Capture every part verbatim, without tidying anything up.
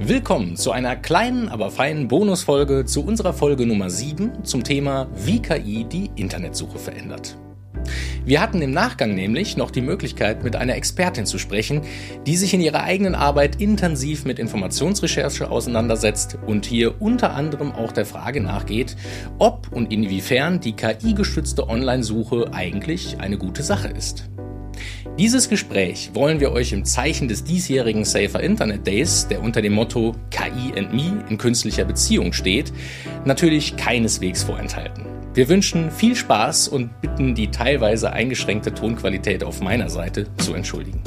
Willkommen zu einer kleinen, aber feinen Bonusfolge zu unserer Folge Nummer sieben zum Thema Wie K I die Internetsuche verändert. Wir hatten im Nachgang nämlich noch die Möglichkeit, mit einer Expertin zu sprechen, die sich in ihrer eigenen Arbeit intensiv mit Informationsrecherche auseinandersetzt und hier unter anderem auch der Frage nachgeht, ob und inwiefern die K I-gestützte Online-Suche eigentlich eine gute Sache ist. Dieses Gespräch wollen wir euch im Zeichen des diesjährigen Safer Internet Days, der unter dem Motto K I and Me in künstlicher Beziehung steht, natürlich keineswegs vorenthalten. Wir wünschen viel Spaß und bitten die teilweise eingeschränkte Tonqualität auf meiner Seite zu entschuldigen.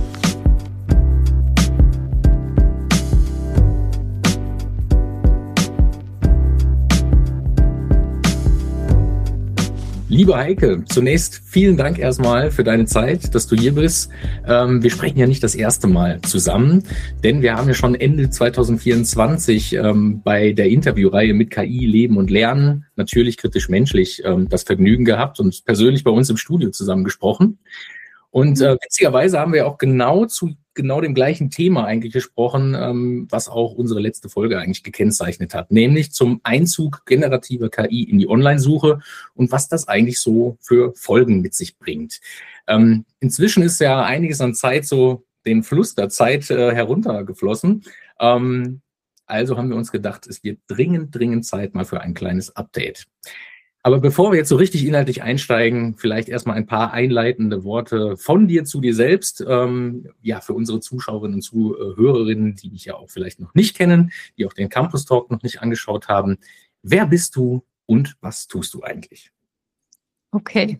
Liebe Heike, zunächst vielen Dank erstmal für deine Zeit, dass du hier bist. Ähm, wir sprechen ja nicht das erste Mal zusammen, denn wir haben ja schon Ende zwanzig vierundzwanzig ähm, bei der Interviewreihe mit K I Leben und Lernen, natürlich kritisch menschlich, ähm, das Vergnügen gehabt und persönlich bei uns im Studio zusammen gesprochen. Und äh, witzigerweise haben wir auch genau zu genau dem gleichen Thema eigentlich gesprochen, ähm, was auch unsere letzte Folge eigentlich gekennzeichnet hat, nämlich zum Einzug generativer K I in die Online-Suche und was das eigentlich so für Folgen mit sich bringt. Ähm, inzwischen ist ja einiges an Zeit so den Fluss der Zeit äh, heruntergeflossen. Ähm, also haben wir uns gedacht, es wird dringend, dringend Zeit mal für ein kleines Update. Aber bevor wir jetzt so richtig inhaltlich einsteigen, vielleicht erstmal ein paar einleitende Worte von dir zu dir selbst. Ähm, ja, für unsere Zuschauerinnen und Zuhörerinnen, die dich ja auch vielleicht noch nicht kennen, die auch den Campus Talk noch nicht angeschaut haben. Wer bist du und was tust du eigentlich? Okay.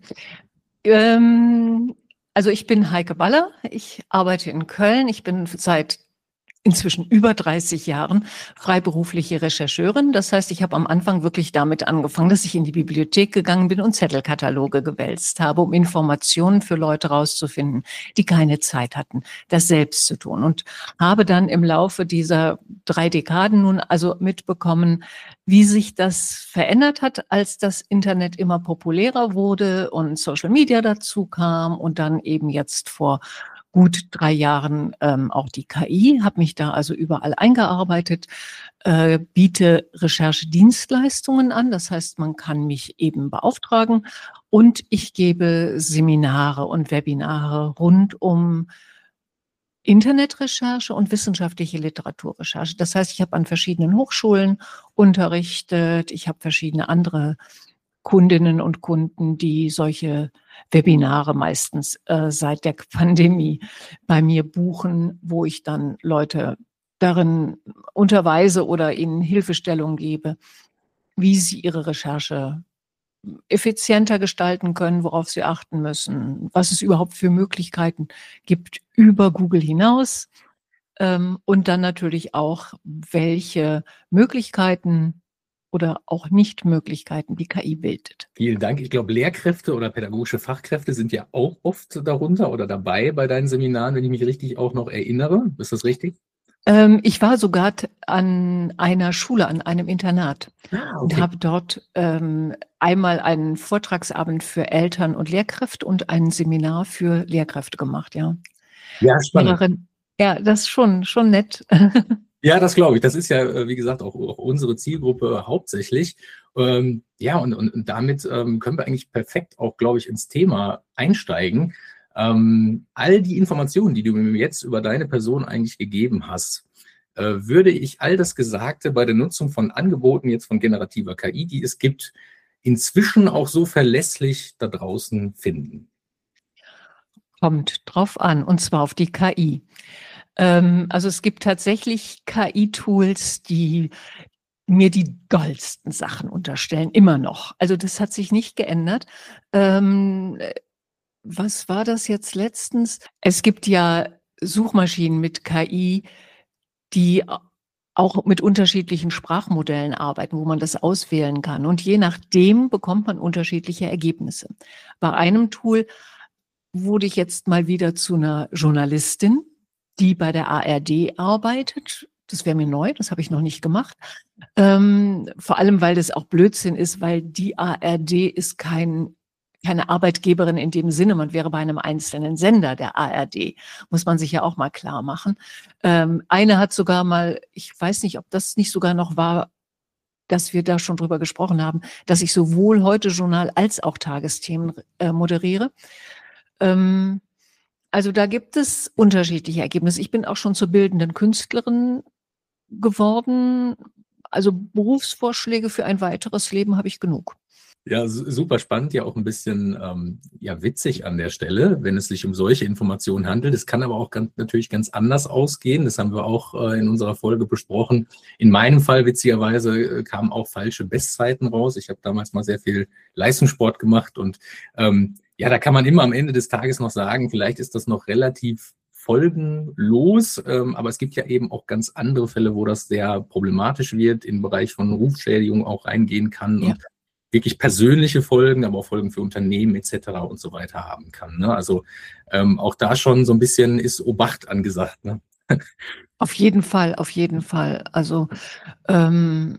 Ähm, also ich bin Heike Baller. Ich arbeite in Köln. Ich bin seit inzwischen über dreißig Jahren freiberufliche Rechercheurin. Das heißt, ich habe am Anfang wirklich damit angefangen, dass ich in die Bibliothek gegangen bin und Zettelkataloge gewälzt habe, um Informationen für Leute rauszufinden, die keine Zeit hatten, das selbst zu tun. Und habe dann im Laufe dieser drei Dekaden nun also mitbekommen, wie sich das verändert hat, als das Internet immer populärer wurde und Social Media dazu kam und dann eben jetzt vor gut drei Jahren ähm, auch die K I, habe mich da also überall eingearbeitet, äh, biete Recherchedienstleistungen an. Das heißt, man kann mich eben beauftragen und ich gebe Seminare und Webinare rund um Internetrecherche und wissenschaftliche Literaturrecherche. Das heißt, ich habe an verschiedenen Hochschulen unterrichtet, ich habe verschiedene andere Kundinnen und Kunden, die solche Webinare meistens äh, seit der Pandemie bei mir buchen, wo ich dann Leute darin unterweise oder ihnen Hilfestellung gebe, wie sie ihre Recherche effizienter gestalten können, worauf sie achten müssen, was es überhaupt für Möglichkeiten gibt über Google hinaus ähm, und dann natürlich auch, welche Möglichkeiten oder auch Nicht-Möglichkeiten die K I bildet. Vielen Dank. Ich glaube, Lehrkräfte oder pädagogische Fachkräfte sind ja auch oft darunter oder dabei bei deinen Seminaren, wenn ich mich richtig auch noch erinnere. Ist das richtig? Ähm, ich war sogar an einer Schule, an einem Internat Ah, okay. und habe dort ähm, einmal einen Vortragsabend für Eltern und Lehrkräfte und ein Seminar für Lehrkräfte gemacht, ja. Ja, spannend. Lehrerin, ja, das ist schon, schon nett. Ja, das glaube ich. Das ist ja, wie gesagt, auch, auch unsere Zielgruppe hauptsächlich. Ähm, ja, und, und, und damit ähm, können wir eigentlich perfekt auch, glaube ich, ins Thema einsteigen. Ähm, all die Informationen, die du mir jetzt über deine Person eigentlich gegeben hast, äh, würde ich all das Gesagte bei der Nutzung von Angeboten jetzt von generativer K I, die es gibt, inzwischen auch so verlässlich da draußen finden? Kommt drauf an, und zwar auf die K I. Ähm, also es gibt tatsächlich K I-Tools, die mir die dollsten Sachen unterstellen, immer noch. Also das hat sich nicht geändert. Ähm, was war das jetzt letztens? Es gibt ja Suchmaschinen mit K I, die auch mit unterschiedlichen Sprachmodellen arbeiten, wo man das auswählen kann. Und je nachdem bekommt man unterschiedliche Ergebnisse. Bei einem Tool wurde ich jetzt mal wieder zu einer Journalistin, die bei der A R D arbeitet. Das wäre mir neu, das habe ich noch nicht gemacht. Ähm, vor allem, weil das auch Blödsinn ist, weil die A R D ist kein keine Arbeitgeberin in dem Sinne, man wäre bei einem einzelnen Sender, der A R D, muss man sich ja auch mal klar machen. Ähm, eine hat sogar mal, ich weiß nicht, ob das nicht sogar noch war, dass wir da schon drüber gesprochen haben, dass ich sowohl Heute-Journal als auch Tagesthemen äh, moderiere. Ähm, also da gibt es unterschiedliche Ergebnisse. Ich bin auch schon zur bildenden Künstlerin geworden. Also Berufsvorschläge für ein weiteres Leben habe ich genug. Ja, super spannend, ja auch ein bisschen ähm, ja, witzig an der Stelle, wenn es sich um solche Informationen handelt. Es kann aber auch ganz, natürlich ganz anders ausgehen. Das haben wir auch äh, in unserer Folge besprochen. In meinem Fall, witzigerweise, äh, kamen auch falsche Bestzeiten raus. Ich habe damals mal sehr viel Leistungssport gemacht und ähm, ja, da kann man immer am Ende des Tages noch sagen, vielleicht ist das noch relativ folgenlos, ähm, aber es gibt ja eben auch ganz andere Fälle, wo das sehr problematisch wird, im Bereich von Rufschädigung auch reingehen kann Ja. und wirklich persönliche Folgen, aber auch Folgen für Unternehmen et cetera und so weiter haben kann. Ne? Also ähm, auch da schon so ein bisschen ist Obacht angesagt. Ne? Auf jeden Fall, auf jeden Fall. Also ähm,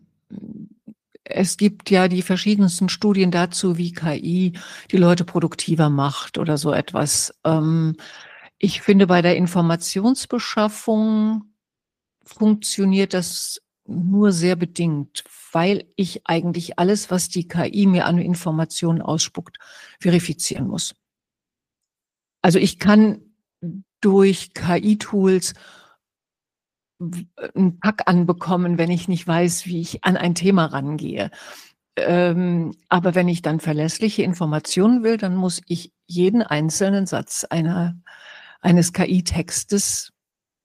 es gibt ja die verschiedensten Studien dazu, wie K I die Leute produktiver macht oder so etwas. Ähm, ich finde, bei der Informationsbeschaffung funktioniert das nur sehr bedingt, weil ich eigentlich alles, was die K I mir an Informationen ausspuckt, verifizieren muss. Also ich kann durch K I-Tools einen Pack anbekommen, wenn ich nicht weiß, wie ich an ein Thema rangehe. Ähm, aber wenn ich dann verlässliche Informationen will, dann muss ich jeden einzelnen Satz einer, eines K I-Textes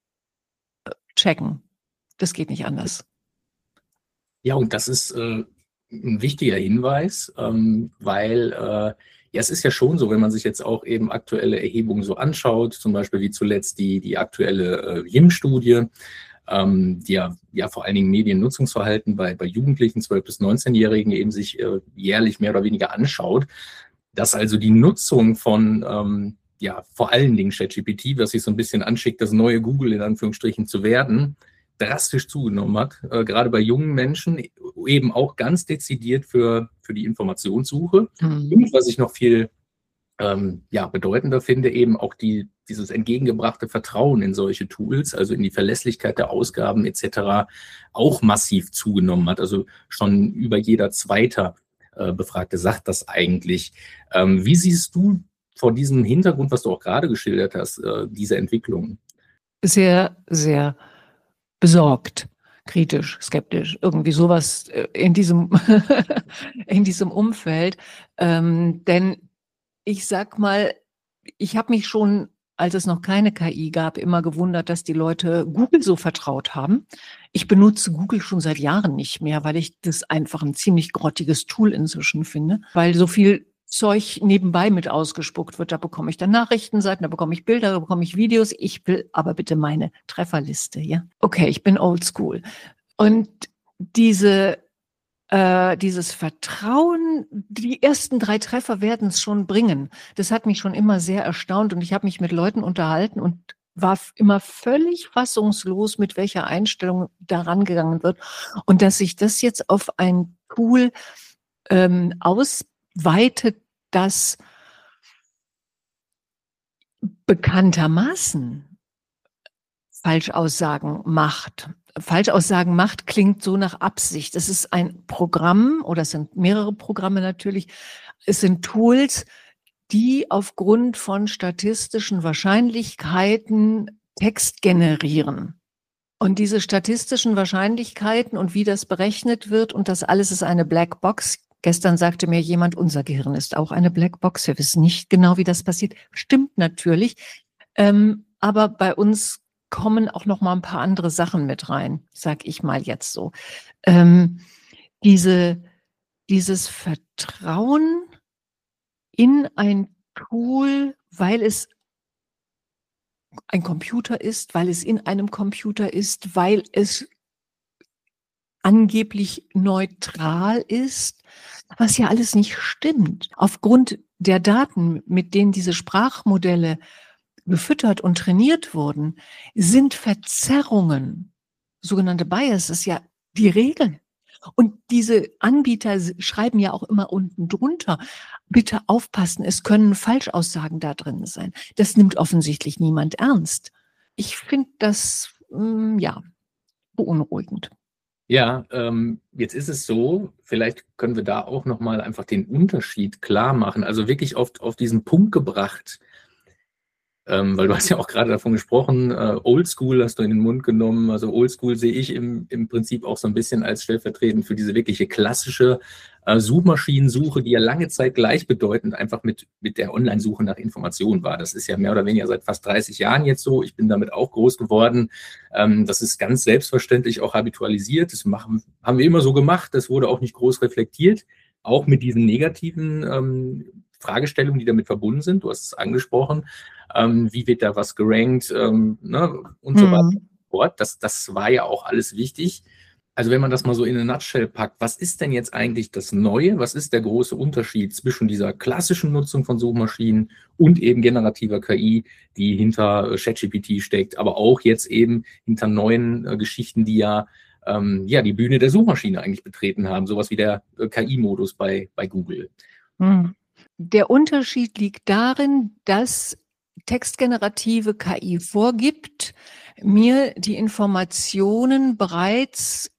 checken. Das geht nicht anders. Ja, und das ist äh, ein wichtiger Hinweis, ähm, weil äh, ja, es ist ja schon so, wenn man sich jetzt auch eben aktuelle Erhebungen so anschaut, zum Beispiel wie zuletzt die, die aktuelle äh, Y I M-Studie, ähm, die ja, ja vor allen Dingen Mediennutzungsverhalten bei, bei Jugendlichen, zwölf- bis neunzehnjährigen eben sich äh, jährlich mehr oder weniger anschaut, dass also die Nutzung von ähm, ja vor allen Dingen ChatGPT, was sich so ein bisschen anschickt, das neue Google in Anführungsstrichen zu werden, drastisch zugenommen hat, äh, gerade bei jungen Menschen, eben auch ganz dezidiert für, für die Informationssuche. Mhm. Und was ich noch viel ähm, ja, bedeutender finde, eben auch die, dieses entgegengebrachte Vertrauen in solche Tools, also in die Verlässlichkeit der Ausgaben et cetera, auch massiv zugenommen hat. Also schon über jeder zweite äh, Befragte sagt das eigentlich. Ähm, wie siehst du vor diesem Hintergrund, was du auch gerade geschildert hast, äh, diese Entwicklung? Sehr, sehr besorgt, kritisch, skeptisch, irgendwie sowas äh, in diesem, in diesem Umfeld. Ähm, denn ich sag mal, ich habe mich schon, als es noch keine K I gab, immer gewundert, dass die Leute Google so vertraut haben. Ich benutze Google schon seit Jahren nicht mehr, weil ich das einfach ein ziemlich grottiges Tool inzwischen finde, weil so viel Zeug nebenbei mit ausgespuckt wird. Da bekomme ich dann Nachrichtenseiten, da bekomme ich Bilder, da bekomme ich Videos. Ich will aber bitte meine Trefferliste, ja? Okay, ich bin oldschool. Und diese Äh, dieses Vertrauen, die ersten drei Treffer werden es schon bringen. Das hat mich schon immer sehr erstaunt und ich habe mich mit Leuten unterhalten und war immer völlig fassungslos, mit welcher Einstellung daran gegangen wird und dass sich das jetzt auf ein Tool ähm, ausweitet, das bekanntermaßen Falschaussagen macht. Falschaussagen macht klingt so nach Absicht. Es ist ein Programm oder es sind mehrere Programme natürlich. Es sind Tools, die aufgrund von statistischen Wahrscheinlichkeiten Text generieren. Und diese statistischen Wahrscheinlichkeiten und wie das berechnet wird und das alles ist eine Blackbox. Gestern sagte mir jemand, unser Gehirn ist auch eine Blackbox. Wir wissen nicht genau, wie das passiert. Stimmt natürlich. Ähm, aber bei uns kommen auch noch mal ein paar andere Sachen mit rein, sag ich mal jetzt so. Ähm, diese, dieses Vertrauen in ein Tool, weil es ein Computer ist, weil es in einem Computer ist, weil es angeblich neutral ist, was ja alles nicht stimmt. Aufgrund der Daten, mit denen diese Sprachmodelle gefüttert und trainiert wurden, sind Verzerrungen, sogenannte Biases, ja die Regel. Und diese Anbieter s- schreiben ja auch immer unten drunter, bitte aufpassen, es können Falschaussagen da drin sein. Das nimmt offensichtlich niemand ernst. Ich finde das, mm, ja, beunruhigend. Ja, ähm, jetzt ist es so, vielleicht können wir da auch nochmal einfach den Unterschied klar machen, also wirklich oft auf diesen Punkt gebracht. Ähm, weil du hast ja auch gerade davon gesprochen, äh, Oldschool hast du in den Mund genommen. Also Oldschool sehe ich im, im Prinzip auch so ein bisschen als stellvertretend für diese wirkliche klassische äh, Suchmaschinensuche, die ja lange Zeit gleichbedeutend einfach mit, mit der Online-Suche nach Informationen war. Das ist ja mehr oder weniger seit fast dreißig Jahren jetzt so. Ich bin damit auch groß geworden. Ähm, das ist ganz selbstverständlich auch habitualisiert. Das machen, haben wir immer so gemacht. Das wurde auch nicht groß reflektiert. Auch mit diesen negativen ähm, Fragestellungen, die damit verbunden sind. Du hast es angesprochen. Ähm, wie wird da was gerankt, ähm, ne, und so weiter und Hm. so fort. Das, das war ja auch alles wichtig. Also wenn man das mal so in eine Nutshell packt, was ist denn jetzt eigentlich das Neue? Was ist der große Unterschied zwischen dieser klassischen Nutzung von Suchmaschinen und eben generativer K I, die hinter äh, ChatGPT steckt, aber auch jetzt eben hinter neuen äh, Geschichten, die ja, ähm, ja die Bühne der Suchmaschine eigentlich betreten haben, sowas wie der äh, K I-Modus bei, bei Google. Hm. Der Unterschied liegt darin, dass textgenerative K I vorgibt, mir die Informationen bereits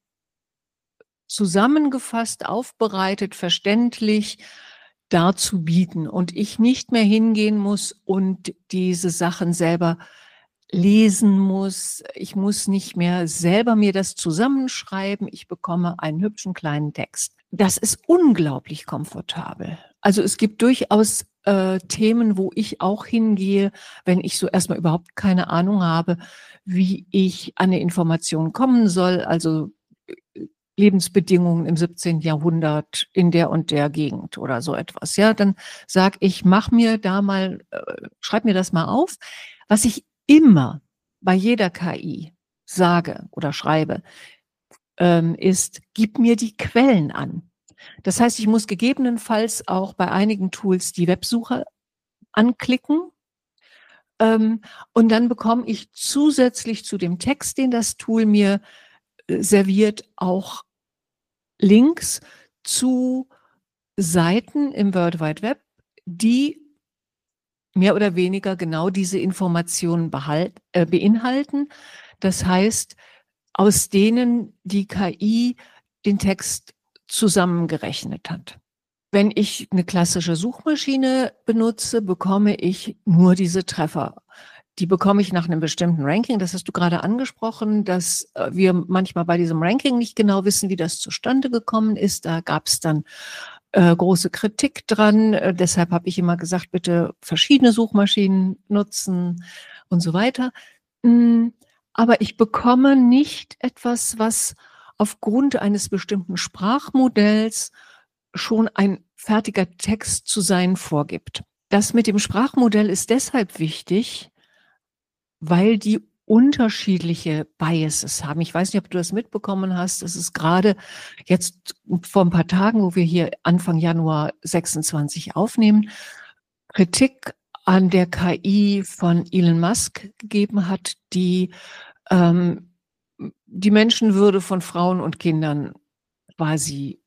zusammengefasst, aufbereitet, verständlich darzubieten und ich nicht mehr hingehen muss und diese Sachen selber lesen muss. Ich muss nicht mehr selber mir das zusammenschreiben. Ich bekomme einen hübschen kleinen Text. Das ist unglaublich komfortabel. Also es gibt durchaus äh, Themen, wo ich auch hingehe, wenn ich so erstmal überhaupt keine Ahnung habe, wie ich an eine Information kommen soll. Also äh, Lebensbedingungen im siebzehnten Jahrhundert in der und der Gegend oder so etwas. Ja, dann sag ich, mach mir da mal, äh, schreib mir das mal auf. Was ich immer bei jeder K I sage oder schreibe, ähm, ist, gib mir die Quellen an. Das heißt, ich muss gegebenenfalls auch bei einigen Tools die Websuche anklicken. Ähm, und dann bekomme ich zusätzlich zu dem Text, den das Tool mir äh, serviert, auch Links zu Seiten im World Wide Web, die mehr oder weniger genau diese Informationen behalt, äh, beinhalten. Das heißt, aus denen die K I den Text zusammengerechnet hat. Wenn ich eine klassische Suchmaschine benutze, bekomme ich nur diese Treffer. Die bekomme ich nach einem bestimmten Ranking. Das hast du gerade angesprochen, dass äh, wir manchmal bei diesem Ranking nicht genau wissen, wie das zustande gekommen ist. Da gab es dann äh, große Kritik dran. Äh, deshalb habe ich immer gesagt, bitte verschiedene Suchmaschinen nutzen und so weiter. Mm, aber ich bekomme nicht etwas, was aufgrund eines bestimmten Sprachmodells schon ein fertiger Text zu sein vorgibt. Das mit dem Sprachmodell ist deshalb wichtig, weil die unterschiedliche Biases haben. Ich weiß nicht, ob du das mitbekommen hast. Das ist gerade jetzt vor ein paar Tagen, wo wir hier Anfang Januar sechsundzwanzig aufnehmen, Kritik an der K I von Elon Musk gegeben hat, die ähm, die Menschenwürde von Frauen und Kindern quasi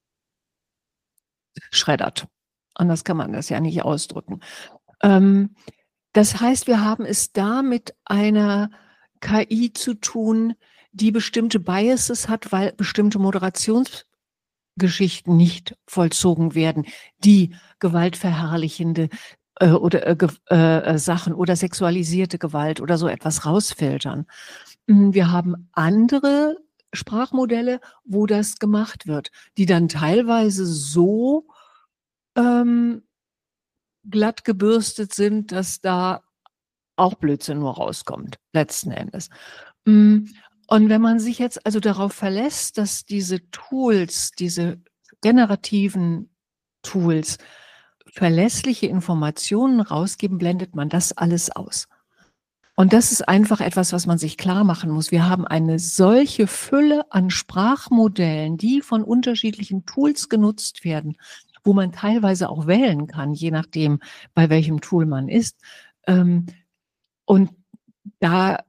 schreddert. Anders kann man das ja nicht ausdrücken. Ähm, das heißt, wir haben es da mit einer K I zu tun, die bestimmte Biases hat, weil bestimmte Moderationsgeschichten nicht vollzogen werden, die gewaltverherrlichende äh, oder äh, ge äh, Sachen oder sexualisierte Gewalt oder so etwas rausfiltern. Wir haben andere Sprachmodelle, wo das gemacht wird, die dann teilweise so ähm, glatt gebürstet sind, dass da auch Blödsinn nur rauskommt, letzten Endes. Und wenn man sich jetzt also darauf verlässt, dass diese Tools, diese generativen Tools verlässliche Informationen rausgeben, blendet man das alles aus. Und das ist einfach etwas, was man sich klar machen muss. Wir haben eine solche Fülle an Sprachmodellen, die von unterschiedlichen Tools genutzt werden, wo man teilweise auch wählen kann, je nachdem, bei welchem Tool man ist. Und da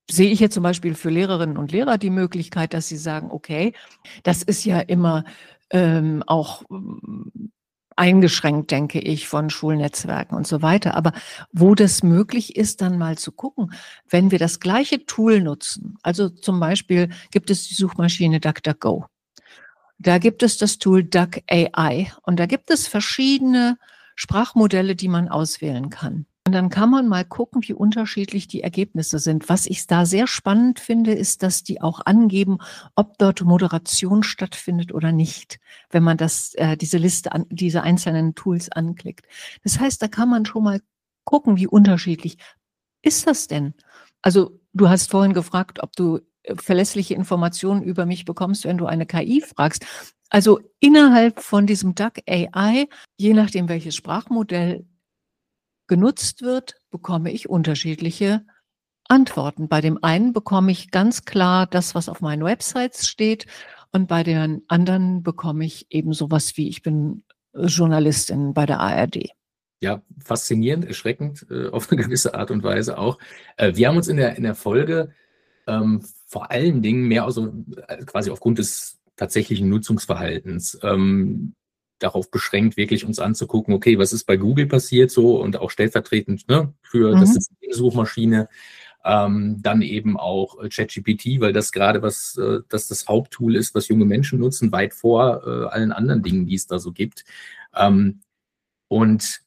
sehe ich jetzt zum Beispiel für Lehrerinnen und Lehrer die Möglichkeit, dass sie sagen, okay, das ist ja immer ähm, auch ähm, eingeschränkt, denke ich, von Schulnetzwerken und so weiter. Aber wo das möglich ist, dann mal zu gucken, wenn wir das gleiche Tool nutzen, also zum Beispiel gibt es die Suchmaschine DuckDuckGo. Da gibt es das Tool Duck A I und da gibt es verschiedene Sprachmodelle, die man auswählen kann. Und dann kann man mal gucken, wie unterschiedlich die Ergebnisse sind. Was ich da sehr spannend finde, ist, dass die auch angeben, ob dort Moderation stattfindet oder nicht, wenn man das, äh, diese Liste, an, diese einzelnen Tools anklickt. Das heißt, da kann man schon mal gucken, wie unterschiedlich ist das denn? Also du hast vorhin gefragt, ob du verlässliche Informationen über mich bekommst, wenn du eine K I fragst. Also innerhalb von diesem Duck A I, je nachdem welches Sprachmodell genutzt wird, bekomme ich unterschiedliche Antworten. Bei dem einen bekomme ich ganz klar das, was auf meinen Websites steht, und bei den anderen bekomme ich eben sowas wie, ich bin Journalistin bei der A R D. Ja, faszinierend, erschreckend, äh, auf eine gewisse Art und Weise auch. Äh, wir haben uns in der, in der Folge ähm, vor allen Dingen mehr also äh, quasi aufgrund des tatsächlichen Nutzungsverhaltens ähm, darauf beschränkt, wirklich uns anzugucken, okay, was ist bei Google passiert so und auch stellvertretend, ne, für Mhm. das Systemsuchmaschine, ähm, dann eben auch äh, ChatGPT, weil das gerade was, äh, das das Haupttool ist, was junge Menschen nutzen, weit vor äh, allen anderen Dingen, die es da so gibt. Ähm, und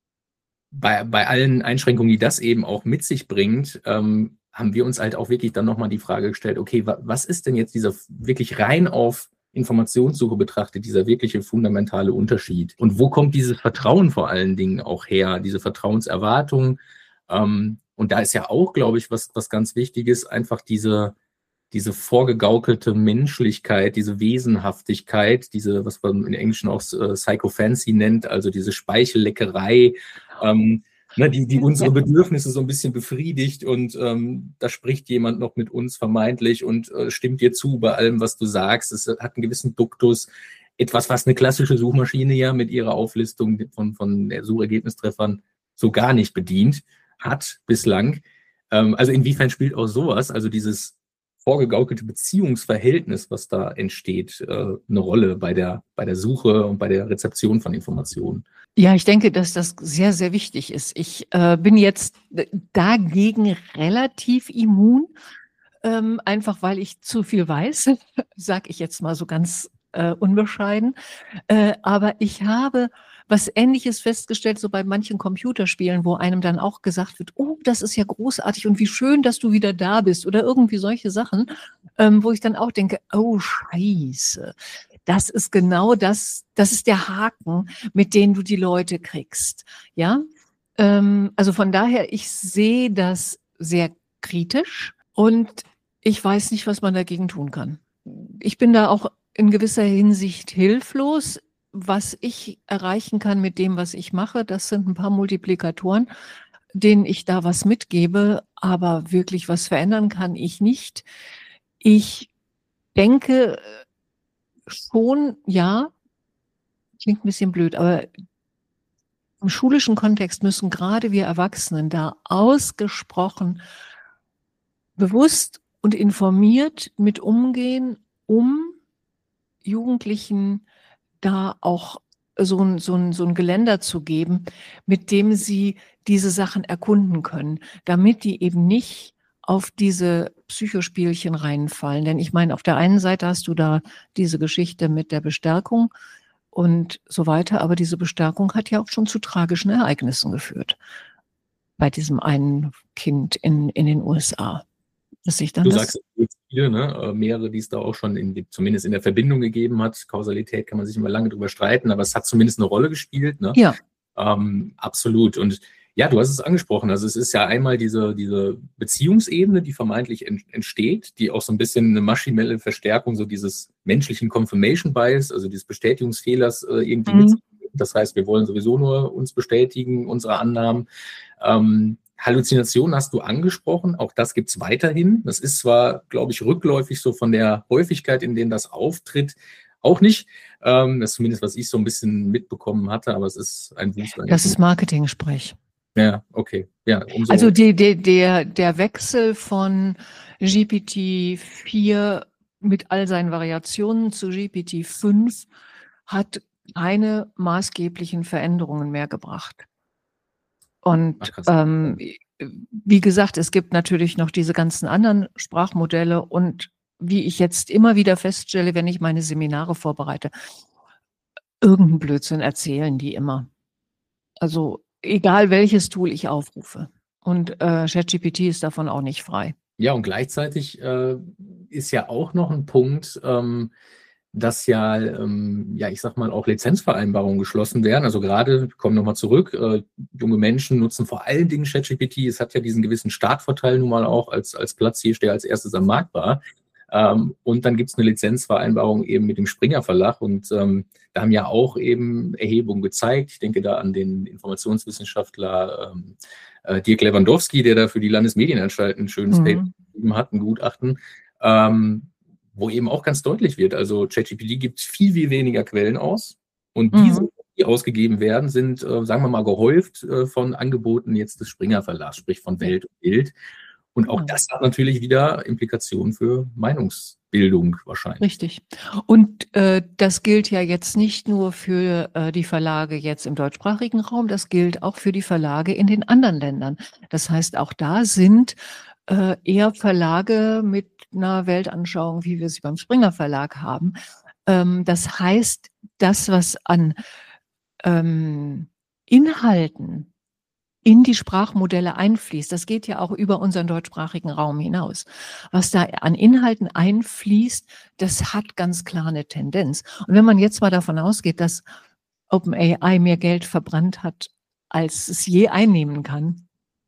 bei, bei allen Einschränkungen, die das eben auch mit sich bringt, ähm, haben wir uns halt auch wirklich dann nochmal die Frage gestellt, okay, wa was ist denn jetzt dieser wirklich rein auf Informationssuche betrachtet, dieser wirkliche fundamentale Unterschied? Und wo kommt dieses Vertrauen vor allen Dingen auch her, diese Vertrauenserwartung? Ähm, und da ist ja auch, glaube ich, was, was ganz wichtig ist, einfach diese, diese vorgegaukelte Menschlichkeit, diese Wesenhaftigkeit, diese, was man in Englischen auch äh, Psychophancy nennt, also diese Speichelleckerei, ähm, ne, die, die unsere Bedürfnisse so ein bisschen befriedigt, und ähm, da spricht jemand noch mit uns vermeintlich und äh, stimmt dir zu bei allem, was du sagst. Es hat einen gewissen Duktus. Etwas, was eine klassische Suchmaschine ja mit ihrer Auflistung von, von Suchergebnistreffern so gar nicht bedient hat bislang. Ähm, also inwiefern spielt auch sowas, also dieses vorgegaukelte Beziehungsverhältnis, was da entsteht, äh, eine Rolle bei der, bei der Suche und bei der Rezeption von Informationen? Ja, ich denke, dass das sehr, sehr wichtig ist. Ich äh, bin jetzt dagegen relativ immun, ähm, einfach weil ich zu viel weiß, sage ich jetzt mal so ganz äh, unbescheiden. Äh, aber ich habe was Ähnliches festgestellt, so bei manchen Computerspielen, wo einem dann auch gesagt wird, oh, das ist ja großartig und wie schön, dass du wieder da bist oder irgendwie solche Sachen, ähm, wo ich dann auch denke, oh, scheiße. Das ist genau das, das ist der Haken, mit dem du die Leute kriegst. Ja, ähm, also von daher, ich sehe das sehr kritisch und ich weiß nicht, was man dagegen tun kann. Ich bin da auch in gewisser Hinsicht hilflos. Was ich erreichen kann mit dem, was ich mache, das sind ein paar Multiplikatoren, denen ich da was mitgebe, aber wirklich was verändern kann ich nicht. Ich denke schon, ja, klingt ein bisschen blöd, aber im schulischen Kontext müssen gerade wir Erwachsenen da ausgesprochen bewusst und informiert mit umgehen, um Jugendlichen da auch so ein, so ein, so ein Geländer zu geben, mit dem sie diese Sachen erkunden können, damit die eben nicht auf diese Psychospielchen reinfallen. Denn ich meine, auf der einen Seite hast du da diese Geschichte mit der Bestärkung und so weiter, aber diese Bestärkung hat ja auch schon zu tragischen Ereignissen geführt. Bei diesem einen Kind in, in den U S A. Dass ich dann Du das sagst viele, ne? Mehrere, die es da auch schon in, zumindest in der Verbindung gegeben hat. Kausalität kann man sich immer lange drüber streiten, aber es hat zumindest eine Rolle gespielt. Ne? Ja. Ähm, absolut. Und ja, du hast es angesprochen. Also es ist ja einmal diese, diese Beziehungsebene, die vermeintlich entsteht, die auch so ein bisschen eine maschinelle Verstärkung so dieses menschlichen Confirmation Bias, also dieses Bestätigungsfehlers äh, irgendwie Mhm. mit. Das heißt, wir wollen sowieso nur uns bestätigen, unsere Annahmen. Ähm, Halluzinationen hast du angesprochen, auch das gibt es weiterhin. Das ist zwar, glaube ich, rückläufig so von der Häufigkeit, in denen das auftritt, auch nicht. Ähm, das ist zumindest, was ich so ein bisschen mitbekommen hatte, aber es ist ein Wust. Das ist Marketing-Sprech. Ja, okay. Ja, Also umso. die, die, der, der Wechsel von G P T vier mit all seinen Variationen zu G P T fünf hat keine maßgeblichen Veränderungen mehr gebracht. Ach Und krass. ähm, wie gesagt, es gibt natürlich noch diese ganzen anderen Sprachmodelle und wie ich jetzt immer wieder feststelle, wenn ich meine Seminare vorbereite, irgendeinen Blödsinn erzählen die immer. Also egal welches Tool ich aufrufe. Und äh, ChatGPT ist davon auch nicht frei. Ja, und gleichzeitig äh, ist ja auch noch ein Punkt, ähm, dass ja, ähm, ja, ich sag mal, auch Lizenzvereinbarungen geschlossen werden. Also gerade, wir kommen nochmal zurück, äh, junge Menschen nutzen vor allen Dingen ChatGPT. Es hat ja diesen gewissen Startvorteil nun mal auch als, als Platzhirsch, der als erstes am Markt war. Ähm, und dann gibt es eine Lizenzvereinbarung eben mit dem Springer Verlag. Und ähm, da haben ja auch eben Erhebungen gezeigt. Ich denke da an den Informationswissenschaftler ähm, äh, Dirk Lewandowski, der da für die Landesmedienanstalt ein schönes Paper Mhm. geschrieben hat, ein Gutachten. Ähm, wo eben auch ganz deutlich wird, also ChatGPT gibt viel, viel weniger Quellen aus und diese, Mhm. die ausgegeben werden, sind, äh, sagen wir mal, gehäuft äh, von Angeboten jetzt des Springer Verlags, sprich von Ja, Welt und Bild. Und auch genau. das hat natürlich wieder Implikationen für Meinungsbildung wahrscheinlich. Richtig. Und äh, das gilt ja jetzt nicht nur für äh, die Verlage jetzt im deutschsprachigen Raum, das gilt auch für die Verlage in den anderen Ländern. Das heißt, auch da sind äh, eher Verlage mit einer Weltanschauung, wie wir sie beim Springer Verlag haben. Ähm, das heißt, das, was an ähm, Inhalten in die Sprachmodelle einfließt, das geht ja auch über unseren deutschsprachigen Raum hinaus. Was da an Inhalten einfließt, das hat ganz klar eine Tendenz. Und wenn man jetzt mal davon ausgeht, dass OpenAI mehr Geld verbrannt hat, als es je einnehmen kann,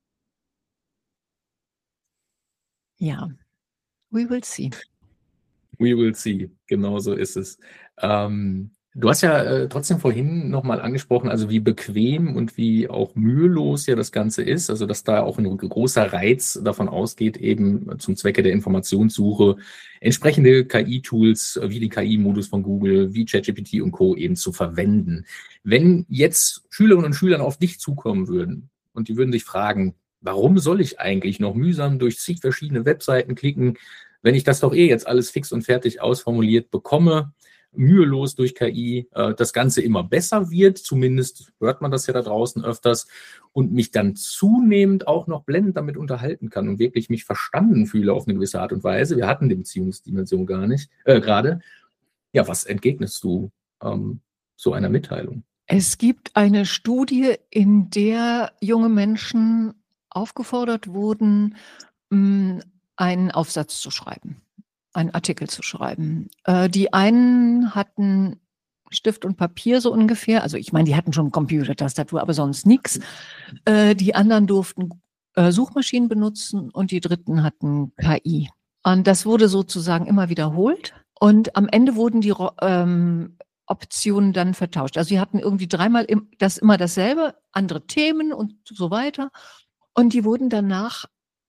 ja, we will see. We will see. Genau so ist es. Ähm, du hast ja äh, trotzdem vorhin nochmal angesprochen, also wie bequem und wie auch mühelos ja das Ganze ist. Also, dass da auch ein großer Reiz davon ausgeht, eben zum Zwecke der Informationssuche entsprechende K I-Tools wie den K I-Modus von Google, wie ChatGPT und Co. eben zu verwenden. Wenn jetzt Schülerinnen und Schüler auf dich zukommen würden und die würden sich fragen, warum soll ich eigentlich noch mühsam durch zig verschiedene Webseiten klicken, wenn ich das doch eh jetzt alles fix und fertig ausformuliert bekomme, mühelos durch K I, äh, das Ganze immer besser wird, zumindest hört man das ja da draußen öfters, und mich dann zunehmend auch noch blendend damit unterhalten kann und wirklich mich verstanden fühle auf eine gewisse Art und Weise. Wir hatten die Beziehungsdimension gar nicht, äh, gerade. Ja, was entgegnest du ähm, so einer Mitteilung? Es gibt eine Studie, in der junge Menschen aufgefordert wurden, mh, einen Aufsatz zu schreiben, einen Artikel zu schreiben. Äh, die einen hatten Stift und Papier so ungefähr, also ich meine, die hatten schon Computertastatur, aber sonst nichts. Äh, die anderen durften äh, Suchmaschinen benutzen und die dritten hatten K I. Und das wurde sozusagen immer wiederholt. Und am Ende wurden die ähm, Optionen dann vertauscht. Also sie hatten irgendwie dreimal im, das immer dasselbe, andere Themen und so weiter. Und die wurden danach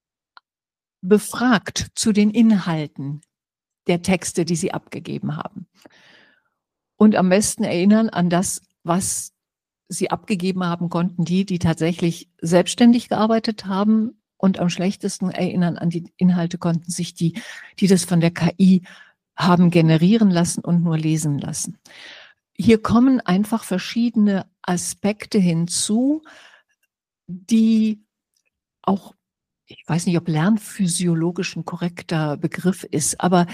befragt zu den Inhalten der Texte, die sie abgegeben haben. Und am besten erinnern an das, was sie abgegeben haben konnten, die, die tatsächlich selbstständig gearbeitet haben. Und am schlechtesten erinnern an die Inhalte konnten sich die, die das von der K I haben generieren lassen und nur lesen lassen. Hier kommen einfach verschiedene Aspekte hinzu, die auch, ich weiß nicht, ob lernphysiologisch ein korrekter Begriff ist, aber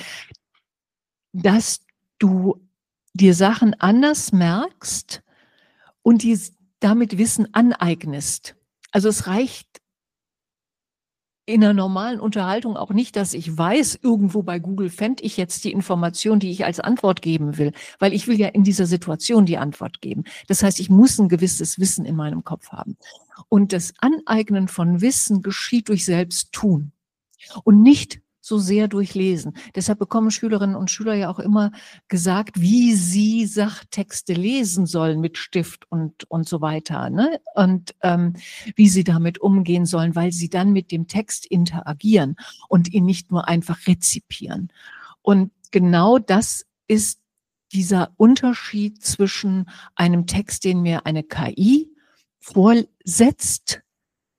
dass du dir Sachen anders merkst und die damit Wissen aneignest. Also es reicht in einer normalen Unterhaltung auch nicht, dass ich weiß, irgendwo bei Google fände ich jetzt die Information, die ich als Antwort geben will, weil ich will ja in dieser Situation die Antwort geben. Das heißt, ich muss ein gewisses Wissen in meinem Kopf haben. Und das Aneignen von Wissen geschieht durch Selbsttun und nicht so sehr durch Lesen. Deshalb bekommen Schülerinnen und Schüler ja auch immer gesagt, wie sie Sachtexte lesen sollen mit Stift und, und so weiter, ne? Und ähm, wie sie damit umgehen sollen, weil sie dann mit dem Text interagieren und ihn nicht nur einfach rezipieren. Und genau das ist dieser Unterschied zwischen einem Text, den mir eine K I vorsetzt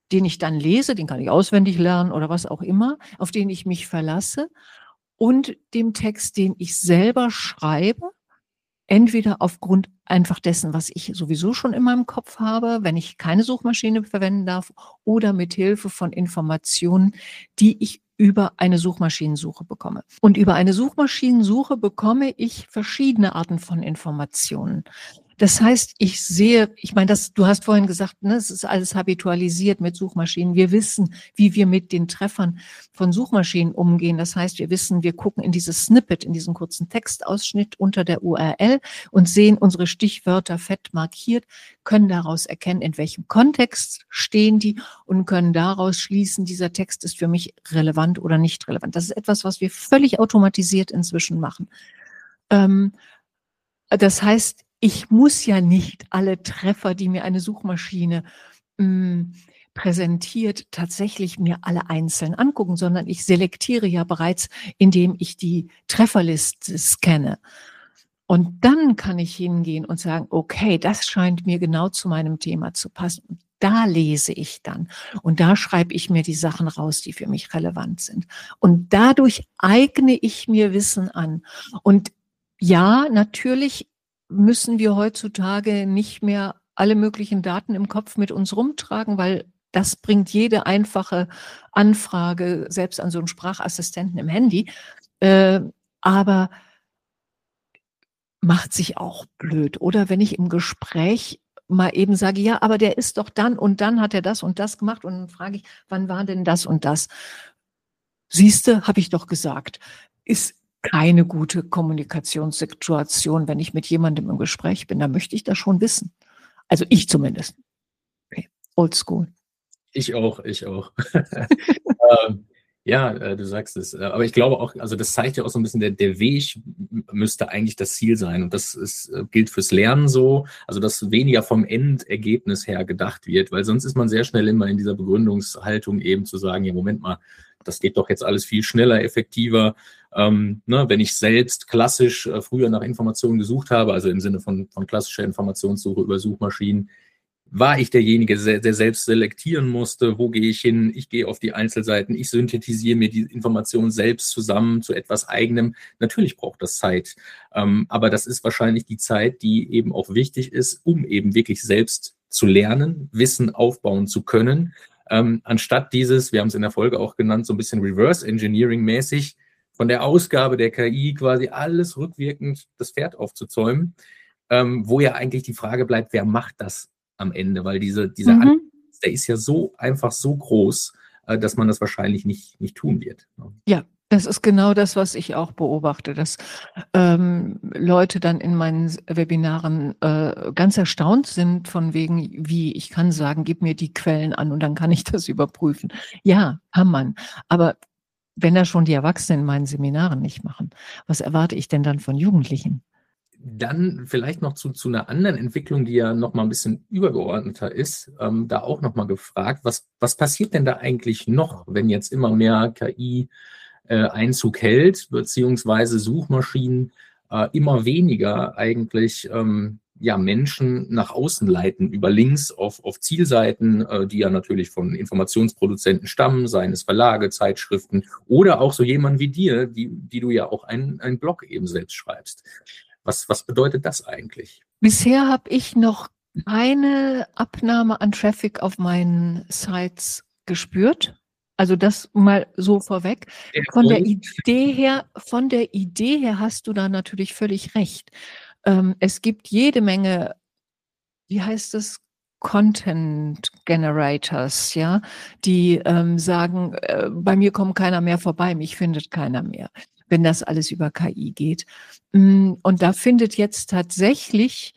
den ich dann lese, den kann ich auswendig lernen oder was auch immer, auf den ich mich verlasse, und dem Text, den ich selber schreibe, entweder aufgrund einfach dessen, was ich sowieso schon in meinem Kopf habe, wenn ich keine Suchmaschine verwenden darf, oder mit Hilfe von Informationen, die ich über eine Suchmaschinensuche bekomme. Und über eine Suchmaschinensuche bekomme ich verschiedene Arten von Informationen. Das heißt, ich sehe, ich meine, das, du hast vorhin gesagt, ne, es ist alles habitualisiert mit Suchmaschinen. Wir wissen, wie wir mit den Treffern von Suchmaschinen umgehen. Das heißt, wir wissen, wir gucken in dieses Snippet, in diesen kurzen Textausschnitt unter der U R L und sehen unsere Stichwörter fett markiert, können daraus erkennen, in welchem Kontext stehen die, und können daraus schließen, dieser Text ist für mich relevant oder nicht relevant. Das ist etwas, was wir völlig automatisiert inzwischen machen. Ähm, das heißt, ich muss ja nicht alle Treffer, die mir eine Suchmaschine mh, präsentiert, tatsächlich mir alle einzeln angucken, sondern ich selektiere ja bereits, indem ich die Trefferliste scanne. Und dann kann ich hingehen und sagen, okay, das scheint mir genau zu meinem Thema zu passen. Und da lese ich dann. Und da schreibe ich mir die Sachen raus, die für mich relevant sind. Und dadurch eigne ich mir Wissen an. Und ja, natürlich müssen wir heutzutage nicht mehr alle möglichen Daten im Kopf mit uns rumtragen, weil das bringt jede einfache Anfrage, selbst an so einen Sprachassistenten im Handy. Äh, aber macht sich auch blöd. Oder wenn ich im Gespräch mal eben sage, ja, aber der ist doch dann und dann hat er das und das gemacht, und dann frage ich, wann war denn das und das? Siehste, habe ich doch gesagt. Ist keine gute Kommunikationssituation, wenn ich mit jemandem im Gespräch bin. Da möchte ich das schon wissen. Also ich zumindest. Okay. Oldschool. Ich auch, ich auch. ähm, ja, äh, du sagst es. Äh, aber ich glaube auch, also das zeigt ja auch so ein bisschen, der, der Weg müsste eigentlich das Ziel sein. Und das ist, äh, gilt fürs Lernen so, also dass weniger vom Endergebnis her gedacht wird, weil sonst ist man sehr schnell immer in dieser Begründungshaltung eben zu sagen, ja, Moment mal, das geht doch jetzt alles viel schneller, effektiver. Ähm, ne, wenn ich selbst klassisch äh, früher nach Informationen gesucht habe, also im Sinne von, von klassischer Informationssuche über Suchmaschinen, war ich derjenige, der selbst selektieren musste, wo gehe ich hin, ich gehe auf die Einzelseiten, ich synthetisiere mir die Informationen selbst zusammen zu etwas Eigenem. Natürlich braucht das Zeit, ähm, aber das ist wahrscheinlich die Zeit, die eben auch wichtig ist, um eben wirklich selbst zu lernen, Wissen aufbauen zu können, ähm, anstatt dieses, wir haben es in der Folge auch genannt, so ein bisschen Reverse Engineering mäßig, von der Ausgabe der K I quasi alles rückwirkend das Pferd aufzuzäumen, ähm, wo ja eigentlich die Frage bleibt, wer macht das am Ende? Weil diese, dieser Mhm. Ansatz, der ist ja so einfach so groß, äh, dass man das wahrscheinlich nicht, nicht tun wird. Ja, das ist genau das, was ich auch beobachte, dass ähm, Leute dann in meinen Webinaren äh, ganz erstaunt sind von wegen, wie ich kann sagen, gib mir die Quellen an und dann kann ich das überprüfen. Ja, kann man. Aber wenn das schon die Erwachsenen in meinen Seminaren nicht machen, was erwarte ich denn dann von Jugendlichen? Dann vielleicht noch zu, zu einer anderen Entwicklung, die ja noch mal ein bisschen übergeordneter ist, ähm, da auch noch mal gefragt, was, was passiert denn da eigentlich noch, wenn jetzt immer mehr K I äh, Einzug hält, beziehungsweise Suchmaschinen äh, immer weniger eigentlich ähm, ja, Menschen nach außen leiten, über Links auf, auf Zielseiten, äh, die ja natürlich von Informationsproduzenten stammen, seien es Verlage, Zeitschriften oder auch so jemand wie dir, die, die du ja auch einen, einen Blog eben selbst schreibst. Was, was bedeutet das eigentlich? Bisher habe ich noch keine Abnahme an Traffic auf meinen Sites gespürt. Also das mal so vorweg. Von der Idee her, von der Idee her hast du da natürlich völlig recht. Ähm, es gibt jede Menge, wie heißt es, Content Generators, ja, die ähm, sagen, äh, bei mir kommt keiner mehr vorbei, mich findet keiner mehr, wenn das alles über K I geht. Und da findet jetzt tatsächlich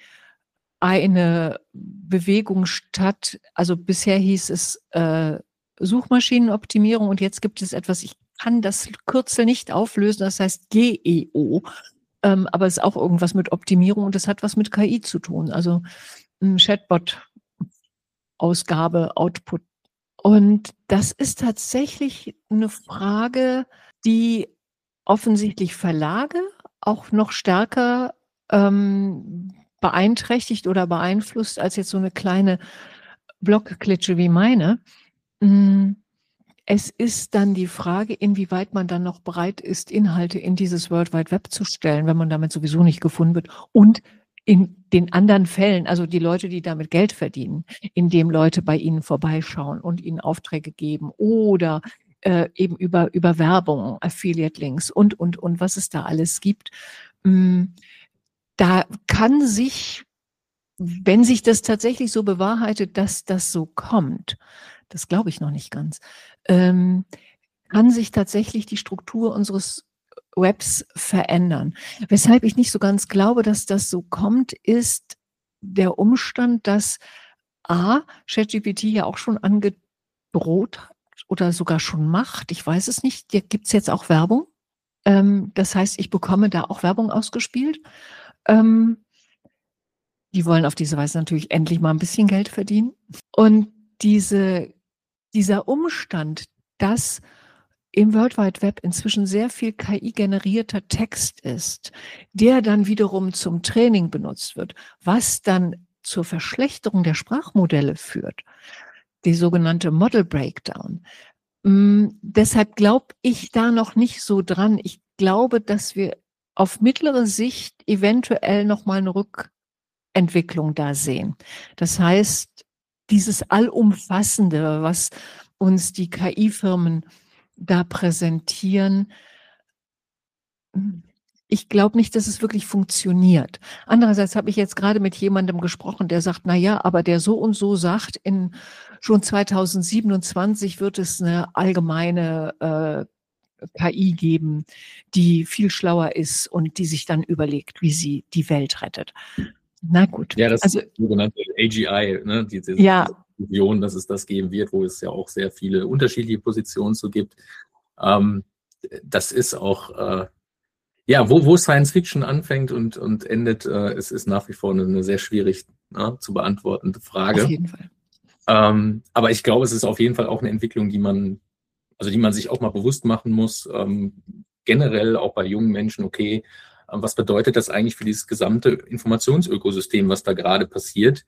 eine Bewegung statt. Also bisher hieß es äh, Suchmaschinenoptimierung und jetzt gibt es etwas, ich kann das Kürzel nicht auflösen, das heißt G E O. Ähm, aber es ist auch irgendwas mit Optimierung und das hat was mit K I zu tun. Also ein Chatbot, Ausgabe, Output. Und das ist tatsächlich eine Frage, die offensichtlich Verlage auch noch stärker ähm, beeinträchtigt oder beeinflusst als jetzt so eine kleine Blogklitsche wie meine. Es ist dann die Frage, inwieweit man dann noch bereit ist, Inhalte in dieses World Wide Web zu stellen, wenn man damit sowieso nicht gefunden wird. Und in den anderen Fällen, also die Leute, die damit Geld verdienen, indem Leute bei ihnen vorbeischauen und ihnen Aufträge geben oder äh, eben über, über Werbung, Affiliate-Links und, und, und was es da alles gibt. Da kann sich, wenn sich das tatsächlich so bewahrheitet, dass das so kommt, das glaube ich noch nicht ganz, ähm, kann sich tatsächlich die Struktur unseres Webs verändern. Weshalb ich nicht so ganz glaube, dass das so kommt, ist der Umstand, dass A, ChatGPT ja auch schon angedroht hat oder sogar schon macht. Ich weiß es nicht. Hier gibt es jetzt auch Werbung. Ähm, das heißt, ich bekomme da auch Werbung ausgespielt. Ähm, die wollen auf diese Weise natürlich endlich mal ein bisschen Geld verdienen. Und diese, dieser Umstand, dass im World Wide Web inzwischen sehr viel K I-generierter Text ist, der dann wiederum zum Training benutzt wird, was dann zur Verschlechterung der Sprachmodelle führt, die sogenannte Model Breakdown. Ähm, deshalb glaube ich da noch nicht so dran. Ich glaube, dass wir auf mittlere Sicht eventuell nochmal eine Rückentwicklung da sehen. Das heißt, dieses Allumfassende, was uns die K I-Firmen da präsentieren, ich glaube nicht, dass es wirklich funktioniert. Andererseits habe ich jetzt gerade mit jemandem gesprochen, der sagt, na ja, aber der so und so sagt, in schon zweitausendsiebenundzwanzig wird es eine allgemeine äh, K I geben, die viel schlauer ist und die sich dann überlegt, wie sie die Welt rettet. Na gut. Ja, das also, sogenannte A G I, ne, diese ja. Vision, dass es das geben wird, wo es ja auch sehr viele unterschiedliche Positionen zu gibt. Ähm, das ist auch, äh, ja, wo, wo Science Fiction anfängt und, und endet, äh, es ist nach wie vor eine, eine sehr schwierig ne, zu beantwortende Frage. Auf jeden Fall. Ähm, aber ich glaube, es ist auf jeden Fall auch eine Entwicklung, die man, also die man sich auch mal bewusst machen muss, ähm, generell auch bei jungen Menschen, okay, was bedeutet das eigentlich für dieses gesamte Informationsökosystem, was da gerade passiert?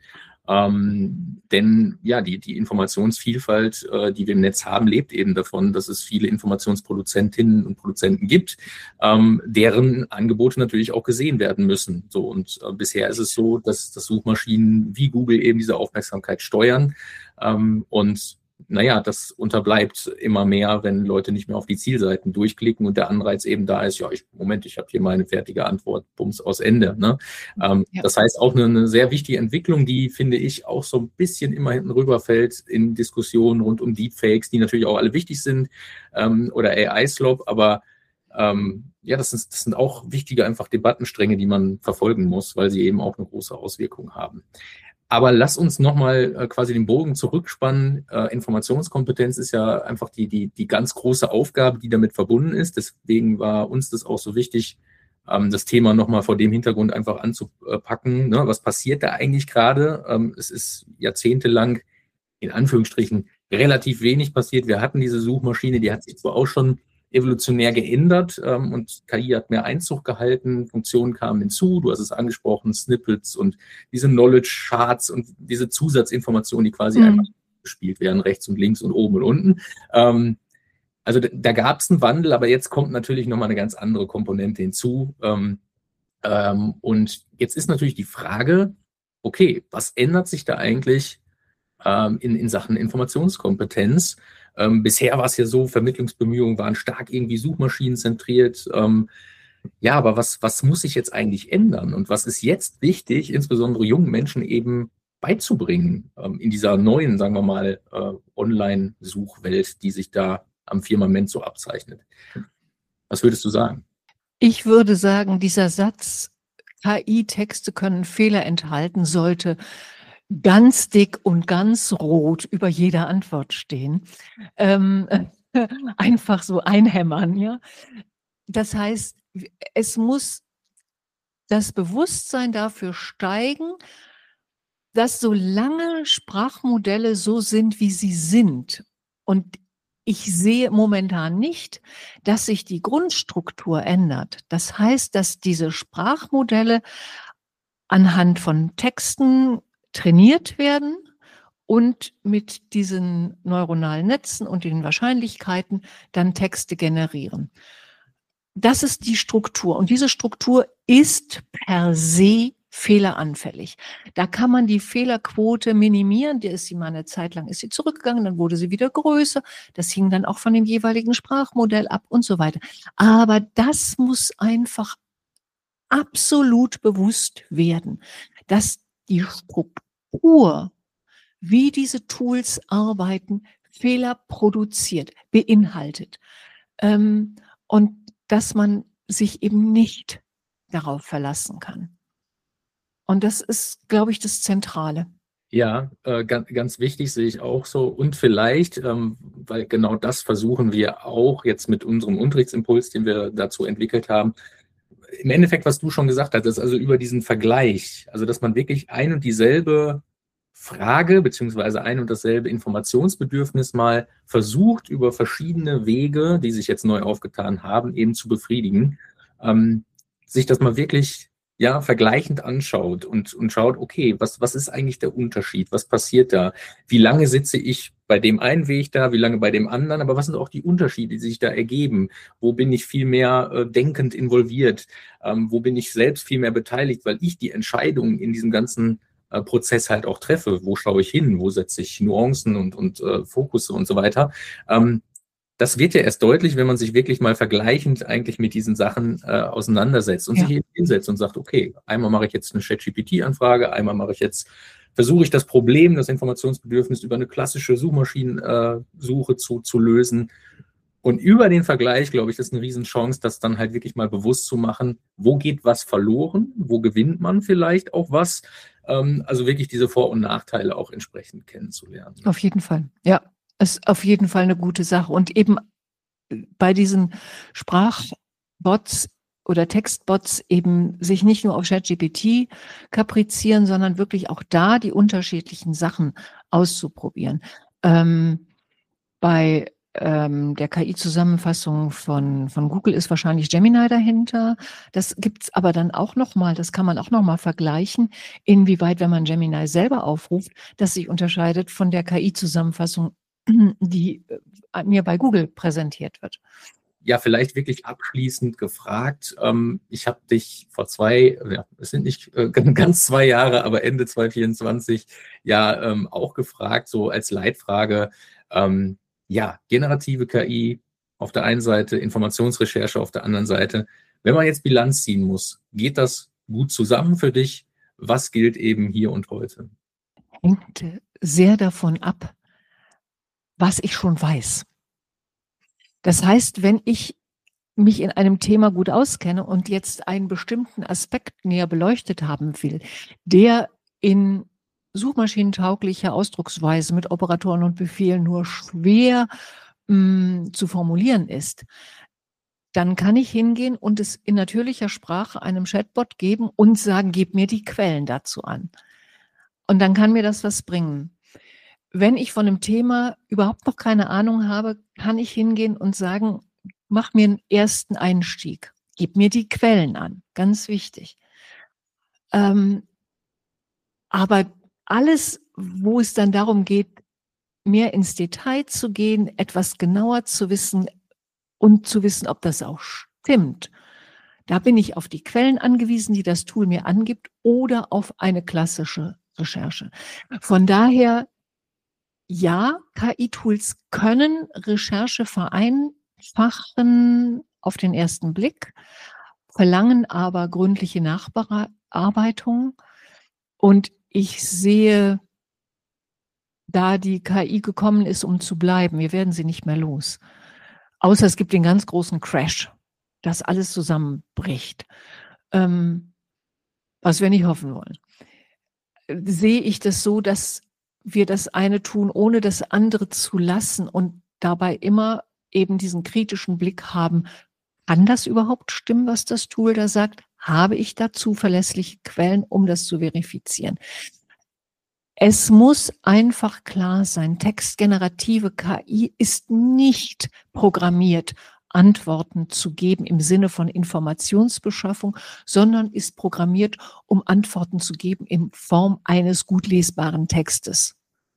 Ähm, denn ja, die, die Informationsvielfalt, äh, die wir im Netz haben, lebt eben davon, dass es viele Informationsproduzentinnen und Produzenten gibt, ähm, deren Angebote natürlich auch gesehen werden müssen. So, und äh, bisher ist es so, dass, dass Suchmaschinen wie Google eben diese Aufmerksamkeit steuern. Ähm, und naja, das unterbleibt immer mehr, wenn Leute nicht mehr auf die Zielseiten durchklicken und der Anreiz eben da ist, ja, ich, Moment, ich habe hier meine fertige Antwort, Bums, aus Ende. Ne? Ähm, ja. Das heißt, auch eine, eine sehr wichtige Entwicklung, die, finde ich, auch so ein bisschen immer hinten rüberfällt in Diskussionen rund um Deepfakes, die natürlich auch alle wichtig sind, ähm, oder A I-Slop, aber ähm, ja, das, ist, das sind auch wichtige einfach Debattenstränge, die man verfolgen muss, weil sie eben auch eine große Auswirkung haben. Aber lass uns nochmal äh, quasi den Bogen zurückspannen. Äh, Informationskompetenz ist ja einfach die, die, die ganz große Aufgabe, die damit verbunden ist. Deswegen war uns das auch so wichtig, ähm, das Thema nochmal vor dem Hintergrund einfach anzupacken. Ne? Was passiert da eigentlich gerade? Ähm, es ist jahrzehntelang, in Anführungsstrichen, relativ wenig passiert. Wir hatten diese Suchmaschine, die hat sich zwar auch schon evolutionär geändert ähm, und K I hat mehr Einzug gehalten, Funktionen kamen hinzu, du hast es angesprochen, Snippets und diese Knowledge Charts und diese Zusatzinformationen, die quasi mhm. einfach gespielt werden, rechts und links und oben und unten. Ähm, also da, da gab es einen Wandel, aber jetzt kommt natürlich nochmal eine ganz andere Komponente hinzu. Ähm, ähm, und jetzt ist natürlich die Frage, okay, was ändert sich da eigentlich ähm, in, in Sachen Informationskompetenz? Ähm, bisher war es ja so, Vermittlungsbemühungen waren stark irgendwie suchmaschinenzentriert. Ähm, ja, aber was, was muss sich jetzt eigentlich ändern? Und was ist jetzt wichtig, insbesondere jungen Menschen eben beizubringen ähm, in dieser neuen, sagen wir mal, äh, Online-Suchwelt, die sich da am Firmament so abzeichnet? Was würdest du sagen? Ich würde sagen, dieser Satz, K I-Texte können Fehler enthalten, sollte ganz dick und ganz rot über jeder Antwort stehen. Ähm, einfach so einhämmern, ja. Das heißt, es muss das Bewusstsein dafür steigen, dass solange Sprachmodelle so sind, wie sie sind, und ich sehe momentan nicht, dass sich die Grundstruktur ändert. Das heißt, dass diese Sprachmodelle anhand von Texten trainiert werden und mit diesen neuronalen Netzen und den Wahrscheinlichkeiten dann Texte generieren. Das ist die Struktur und diese Struktur ist per se fehleranfällig. Da kann man die Fehlerquote minimieren. Die ist sie mal eine Zeit lang ist sie zurückgegangen, dann wurde sie wieder größer. Das hing dann auch von dem jeweiligen Sprachmodell ab und so weiter. Aber das muss einfach absolut bewusst werden, dass die Struktur, wie diese Tools arbeiten, Fehler produziert, beinhaltet. Ähm, und dass man sich eben nicht darauf verlassen kann. Und das ist, glaube ich, das Zentrale. Ja, äh, ganz, ganz wichtig sehe ich auch so. Und vielleicht, ähm, weil genau das versuchen wir auch jetzt mit unserem Unterrichtsimpuls, den wir dazu entwickelt haben. Im Endeffekt, was du schon gesagt hast, ist also über diesen Vergleich, also dass man wirklich ein und dieselbe Frage beziehungsweise ein und dasselbe Informationsbedürfnis mal versucht, über verschiedene Wege, die sich jetzt neu aufgetan haben, eben zu befriedigen, ähm, sich das mal wirklich ja, vergleichend anschaut und, und schaut, okay, was, was ist eigentlich der Unterschied? Was passiert da? Wie lange sitze ich bei dem einen Weg da? Wie lange bei dem anderen? Aber was sind auch die Unterschiede, die sich da ergeben? Wo bin ich viel mehr äh, denkend involviert? Ähm, wo bin ich selbst viel mehr beteiligt, weil ich die Entscheidungen in diesem ganzen äh, Prozess halt auch treffe? Wo schaue ich hin? Wo setze ich Nuancen und, und äh, Fokusse und so weiter? Ähm, Das wird ja erst deutlich, wenn man sich wirklich mal vergleichend eigentlich mit diesen Sachen äh, auseinandersetzt und Ja. sich eben hinsetzt und sagt, okay, einmal mache ich jetzt eine ChatGPT-Anfrage, einmal mache ich jetzt, versuche ich das Problem, das Informationsbedürfnis über eine klassische Suchmaschinensuche zu, zu lösen. Und über den Vergleich, glaube ich, ist eine Riesenchance, das dann halt wirklich mal bewusst zu machen, wo geht was verloren, wo gewinnt man vielleicht auch was. Ähm, also wirklich diese Vor- und Nachteile auch entsprechend kennenzulernen. Auf jeden Fall, ja. Ist auf jeden Fall eine gute Sache. Und eben bei diesen Sprachbots oder Textbots eben sich nicht nur auf ChatGPT kaprizieren, sondern wirklich auch da die unterschiedlichen Sachen auszuprobieren. Ähm, bei ähm, der K I-Zusammenfassung von, von Google ist wahrscheinlich Gemini dahinter. Das gibt's aber dann auch nochmal, das kann man auch nochmal vergleichen, inwieweit, wenn man Gemini selber aufruft, das sich unterscheidet von der K I-Zusammenfassung, die äh, mir bei Google präsentiert wird. Ja, vielleicht wirklich abschließend gefragt. Ähm, ich habe dich vor zwei, ja, es sind nicht äh, ganz zwei Jahre, aber Ende zwanzig vierundzwanzig ja ähm, auch gefragt, so als Leitfrage, ähm, ja, generative K I auf der einen Seite, Informationsrecherche auf der anderen Seite. Wenn man jetzt Bilanz ziehen muss, geht das gut zusammen für dich? Was gilt eben hier und heute? Hängt sehr davon ab, was ich schon weiß. Das heißt, wenn ich mich in einem Thema gut auskenne und jetzt einen bestimmten Aspekt näher beleuchtet haben will, der in suchmaschinentauglicher Ausdrucksweise mit Operatoren und Befehlen nur schwer mh, zu formulieren ist, dann kann ich hingehen und es in natürlicher Sprache einem Chatbot geben und sagen, gib mir die Quellen dazu an. Und dann kann mir das was bringen. Wenn ich von einem Thema überhaupt noch keine Ahnung habe, kann ich hingehen und sagen, mach mir einen ersten Einstieg. Gib mir die Quellen an. Ganz wichtig. Ähm, aber alles, wo es dann darum geht, mehr ins Detail zu gehen, etwas genauer zu wissen und zu wissen, ob das auch stimmt, da bin ich auf die Quellen angewiesen, die das Tool mir angibt, oder auf eine klassische Recherche. Von daher, ja, K I-Tools können Recherche vereinfachen auf den ersten Blick, verlangen aber gründliche Nachbearbeitung. Und ich sehe, da die K I gekommen ist, um zu bleiben, wir werden sie nicht mehr los. Außer es gibt den ganz großen Crash, dass alles zusammenbricht, ähm, was wir nicht hoffen wollen. Sehe ich das so, dass wir das eine tun, ohne das andere zu lassen und dabei immer eben diesen kritischen Blick haben, kann das überhaupt stimmen, was das Tool da sagt? Habe ich da zuverlässliche Quellen, um das zu verifizieren? Es muss einfach klar sein, textgenerative K I ist nicht programmiert, Antworten zu geben im Sinne von Informationsbeschaffung, sondern ist programmiert, um Antworten zu geben in Form eines gut lesbaren Textes.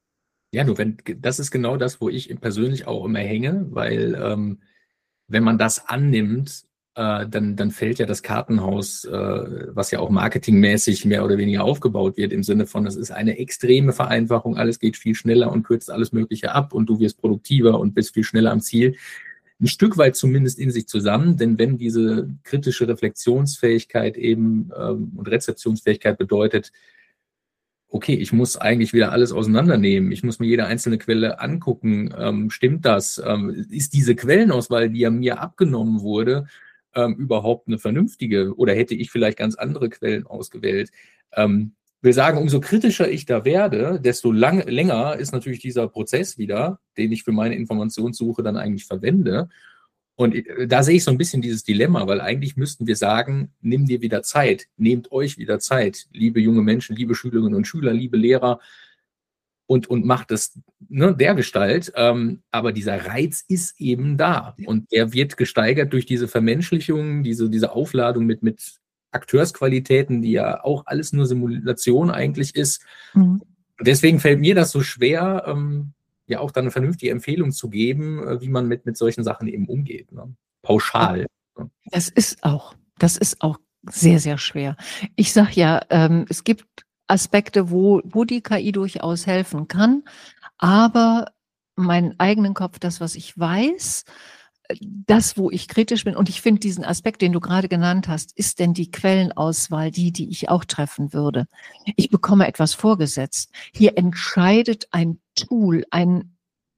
Ja, nur wenn, das ist genau das, wo ich persönlich auch immer hänge, weil ähm, wenn man das annimmt, äh, dann, dann fällt ja das Kartenhaus, äh, was ja auch marketingmäßig mehr oder weniger aufgebaut wird, im Sinne von, das ist eine extreme Vereinfachung, alles geht viel schneller und kürzt alles Mögliche ab und du wirst produktiver und bist viel schneller am Ziel. Ein Stück weit zumindest in sich zusammen, denn wenn diese kritische Reflexionsfähigkeit eben ähm, und Rezeptionsfähigkeit bedeutet, okay, ich muss eigentlich wieder alles auseinandernehmen. Ich muss mir jede einzelne Quelle angucken. Ähm, stimmt das? Ähm, ist diese Quellenauswahl, die ja mir abgenommen wurde, ähm, überhaupt eine vernünftige? Oder hätte ich vielleicht ganz andere Quellen ausgewählt? Ähm, wir sagen, umso kritischer ich da werde, desto lang, länger ist natürlich dieser Prozess wieder, den ich für meine Informationssuche dann eigentlich verwende. Und da sehe ich so ein bisschen dieses Dilemma, weil eigentlich müssten wir sagen, nimm dir wieder Zeit, nehmt euch wieder Zeit, liebe junge Menschen, liebe Schülerinnen und Schüler, liebe Lehrer, und, und macht es ne, dergestalt. Ähm, aber dieser Reiz ist eben da und der wird gesteigert durch diese Vermenschlichung, diese, diese Aufladung mit, mit Akteursqualitäten, die ja auch alles nur Simulation eigentlich ist. Mhm. Deswegen fällt mir das so schwer, ähm, ja auch dann eine vernünftige Empfehlung zu geben, äh, wie man mit, mit solchen Sachen eben umgeht. Ne? Pauschal. Ne? Das ist auch, das ist auch sehr, sehr schwer. Ich sage ja, ähm, es gibt Aspekte, wo, wo die K I durchaus helfen kann, aber meinen eigenen Kopf, das, was ich weiß, das, wo ich kritisch bin, und ich finde diesen Aspekt, den du gerade genannt hast, ist denn die Quellenauswahl die, die ich auch treffen würde? Ich bekomme etwas vorgesetzt. Hier entscheidet ein Tool, ein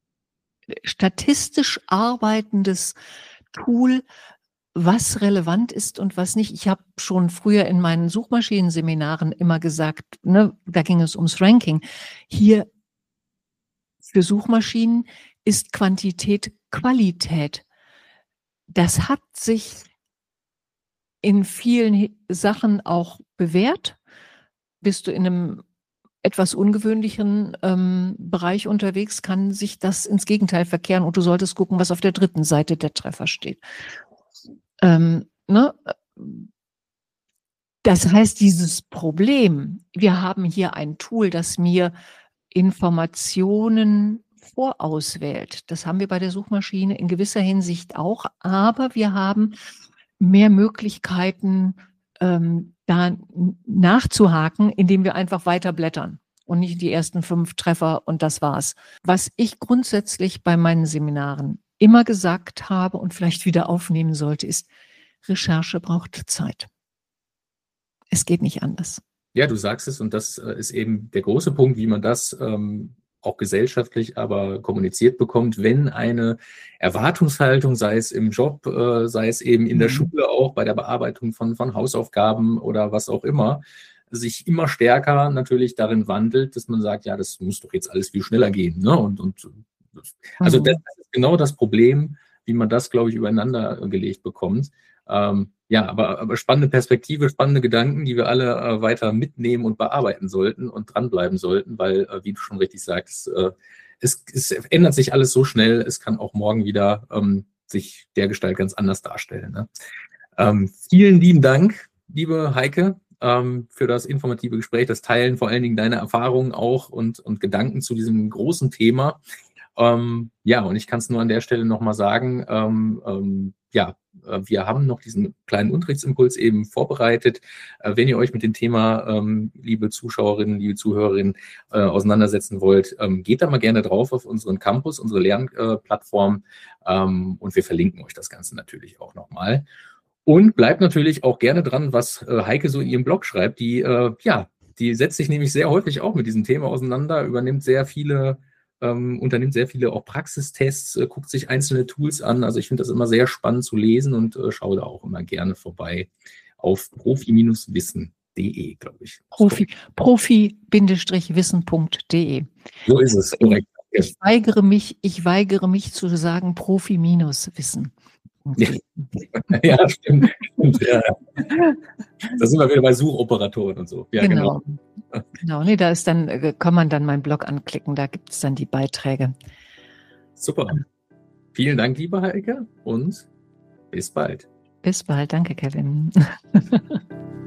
statistisch arbeitendes Tool, was relevant ist und was nicht. Ich habe schon früher in meinen Suchmaschinenseminaren immer gesagt, ne, da ging es ums Ranking. Hier für Suchmaschinen ist Quantität Qualität. Das hat sich in vielen Sachen auch bewährt. Bist du in einem etwas ungewöhnlichen ähm, Bereich unterwegs, kann sich das ins Gegenteil verkehren und du solltest gucken, was auf der dritten Seite der Treffer steht. Ähm, ne? Das heißt, dieses Problem, wir haben hier ein Tool, das mir Informationen vorauswählt. Das haben wir bei der Suchmaschine in gewisser Hinsicht auch, aber wir haben mehr Möglichkeiten, ähm, da nachzuhaken, indem wir einfach weiter blättern und nicht die ersten fünf Treffer und das war's. Was ich grundsätzlich bei meinen Seminaren immer gesagt habe und vielleicht wieder aufnehmen sollte, ist, Recherche braucht Zeit. Es geht nicht anders. Ja, du sagst es und das äh, ist eben der große Punkt, wie man das ähm, auch gesellschaftlich aber kommuniziert bekommt, wenn eine Erwartungshaltung, sei es im Job, äh, sei es eben in der Mhm. Schule auch bei der Bearbeitung von, von Hausaufgaben oder was auch immer, sich immer stärker natürlich darin wandelt, dass man sagt, ja, das muss doch jetzt alles viel schneller gehen. Ne? Und, und also das Mhm. ist genau das Problem, wie man das, glaube ich, übereinander gelegt bekommt. Ähm, ja, aber, aber spannende Perspektive, spannende Gedanken, die wir alle äh, weiter mitnehmen und bearbeiten sollten und dranbleiben sollten, weil, äh, wie du schon richtig sagst, äh, es, es ändert sich alles so schnell, es kann auch morgen wieder ähm, sich dergestalt ganz anders darstellen. Ne? Ähm, vielen lieben Dank, liebe Heike, ähm, für das informative Gespräch, das Teilen vor allen Dingen deiner Erfahrungen auch und, und Gedanken zu diesem großen Thema. Ähm, ja, und ich kann es nur an der Stelle nochmal sagen, ähm, ähm, ja, äh, wir haben noch diesen kleinen Unterrichtsimpuls eben vorbereitet. Äh, wenn ihr euch mit dem Thema, ähm, liebe Zuschauerinnen, liebe Zuhörerinnen, äh, auseinandersetzen wollt, ähm, geht da mal gerne drauf auf unseren Campus, unsere Lernplattform ähm, und wir verlinken euch das Ganze natürlich auch nochmal. Und bleibt natürlich auch gerne dran, was äh, Heike so in ihrem Blog schreibt. Die, äh, ja, die setzt sich nämlich sehr häufig auch mit diesem Thema auseinander, übernimmt sehr viele ähm, unternimmt sehr viele auch Praxistests, äh, guckt sich einzelne Tools an. Also ich finde das immer sehr spannend zu lesen und äh, schaue da auch immer gerne vorbei auf profi wissen punkt de, glaube ich. Profi, profi-wissen punkt de. So ist es, korrekt. Ich weigere mich, ich weigere mich zu sagen Profi-Wissen. Ja, stimmt. stimmt ja. Da sind wir wieder bei Suchoperatoren und so. Ja, genau. Genau, genau. Nee, da ist dann, kann man dann meinen Blog anklicken, da gibt es dann die Beiträge. Super. Vielen Dank, liebe Heike, und bis bald. Bis bald. Danke, Kevin.